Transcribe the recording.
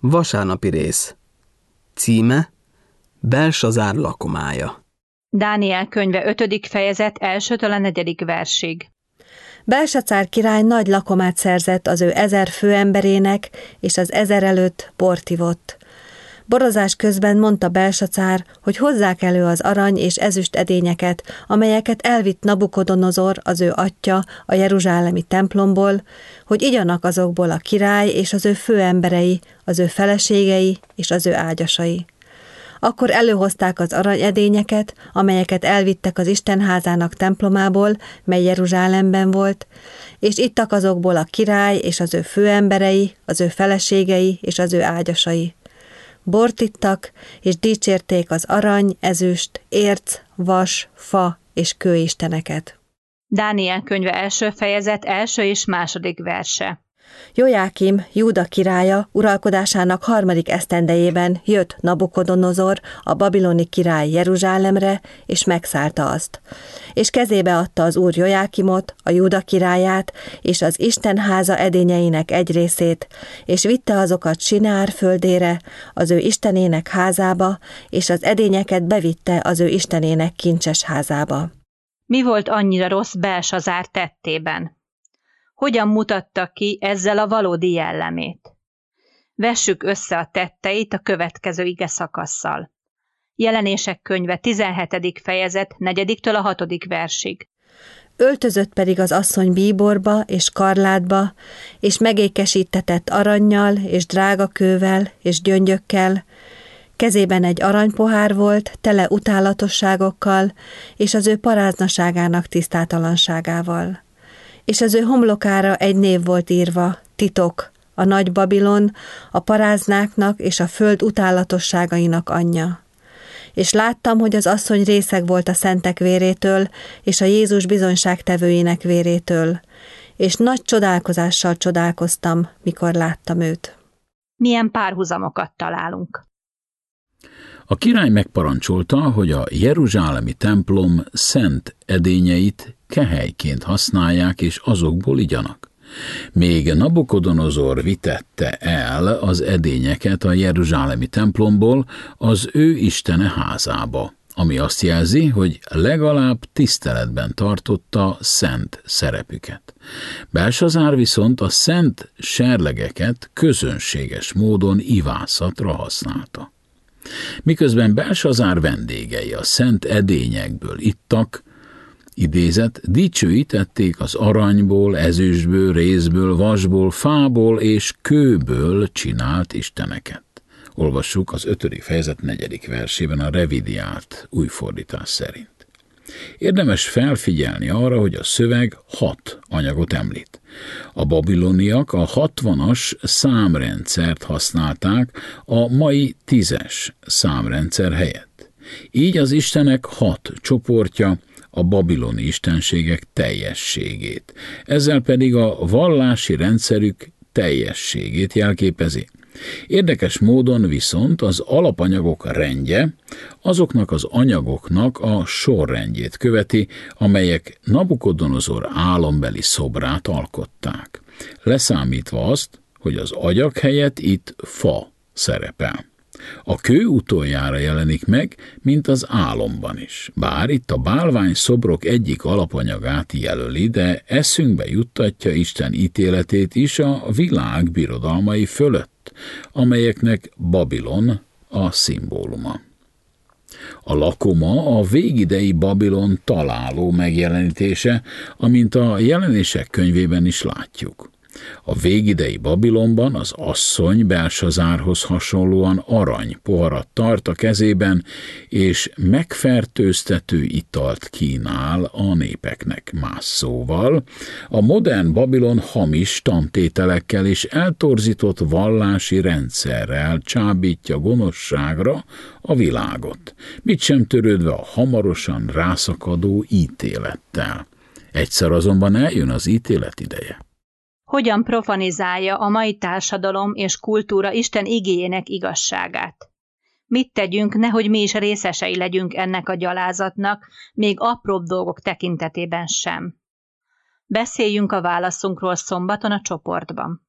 Vasárnapi rész. Címe: Belsazár lakomája. Dániel könyve 5. fejezet 1-től a 4. versig. Belsacár király nagy lakomát szerzett az ő 1000 főemberének, és az 1000 előtt bort ivott. Borozás közben mondta Belsacár, hogy hozzák elő az arany és ezüst edényeket, amelyeket elvitt Nabukodonozor, az ő atyja, a jeruzsálemi templomból, hogy igyanak azokból a király és az ő főemberei, az ő feleségei és az ő ágyasai. Akkor előhozták az aranyedényeket, amelyeket elvittek az Istenházának templomából, mely Jeruzsálemben volt, és ittak azokból a király és az ő főemberei, az ő feleségei és az ő ágyasai. Bort ittak, és dicsérték az arany, ezüst, érc, vas, fa és kőisteneket. Dániel könyve 1. fejezet 1. és 2. verse. Jojákim, Júda királya uralkodásának 3. esztendejében jött Nabukodonozor, a babiloni király Jeruzsálemre, és megszállta azt. És kezébe adta az úr Jojákimot, a Júda királyát, és az Istenháza edényeinek egy részét, és vitte azokat Sinár földére, az ő istenének házába, és az edényeket bevitte az ő istenének kincses házába. Mi volt annyira rossz Belsazár tettében? Hogyan mutatta ki ezzel a valódi jellemét? Vessük össze a tetteit a következő igeszakasszal. Jelenések könyve 17. fejezet 4-től a 6. versig. Öltözött pedig az asszony bíborba és karlátba, és megékesítetett arannyal és drágakővel és gyöngyökkel, kezében egy aranypohár volt, tele utálatosságokkal, és az ő paráznaságának tisztátalanságával. És az ő homlokára egy név volt írva, titok, a nagy Babilon, a paráznáknak és a föld utálatosságainak anyja. És láttam, hogy az asszony részeg volt a szentek vérétől, és a Jézus bizonyságtevőinek vérétől, és nagy csodálkozással csodálkoztam, mikor láttam őt. Milyen párhuzamokat találunk? A király megparancsolta, hogy a jeruzsálemi templom szent edényeit kehelyként használják, és azokból igyanak. Még Nabukodonozor vitette el az edényeket a jeruzsálemi templomból az ő istene házába, ami azt jelzi, hogy legalább tiszteletben tartotta szent szerepüket. Belsazár viszont a szent serlegeket közönséges módon ivászatra használta. Miközben Belsazár vendégei a szent edényekből ittak, idézet, dicsőítették az aranyból, ezüstből, rézből, vasból, fából és kőből csinált isteneket. Olvassuk az 5. fejezet 4. versében a revidiált újfordítás szerint. Érdemes felfigyelni arra, hogy a szöveg 6 anyagot említ. A babiloniak a 60-as számrendszert használták a mai 10-es számrendszer helyett. Így az istenek 6 csoportja a babiloni istenségek teljességét, ezzel pedig a vallási rendszerük teljességét jelképezi. Érdekes módon viszont az alapanyagok rendje azoknak az anyagoknak a sorrendjét követi, amelyek Nabukodonozor álombeli szobrát alkották, leszámítva azt, hogy az agyak helyett itt fa szerepel. A kő utoljára jelenik meg, mint az álomban is. Bár itt a bálvány szobrok egyik alapanyagát jelöli, de eszünkbe juttatja Isten ítéletét is a világ birodalmai fölött, amelyeknek Babilon a szimbóluma. A lakoma a végidei Babilon találó megjelenítése, amint a Jelenések könyvében is látjuk. A végidei Babilonban az asszony Belsazárhoz hasonlóan arany poharat tart a kezében, és megfertőztető italt kínál a népeknek. Más szóval, a modern Babilon hamis tantételekkel és eltorzított vallási rendszerrel csábítja gonoszságra a világot, mit sem törődve a hamarosan rászakadó ítélettel. Egyszer azonban eljön az ítélet ideje. Hogyan profanizálja a mai társadalom és kultúra Isten igéjének igazságát? Mit tegyünk, nehogy mi is részesei legyünk ennek a gyalázatnak, még apróbb dolgok tekintetében sem? Beszéljünk a válaszunkról szombaton a csoportban.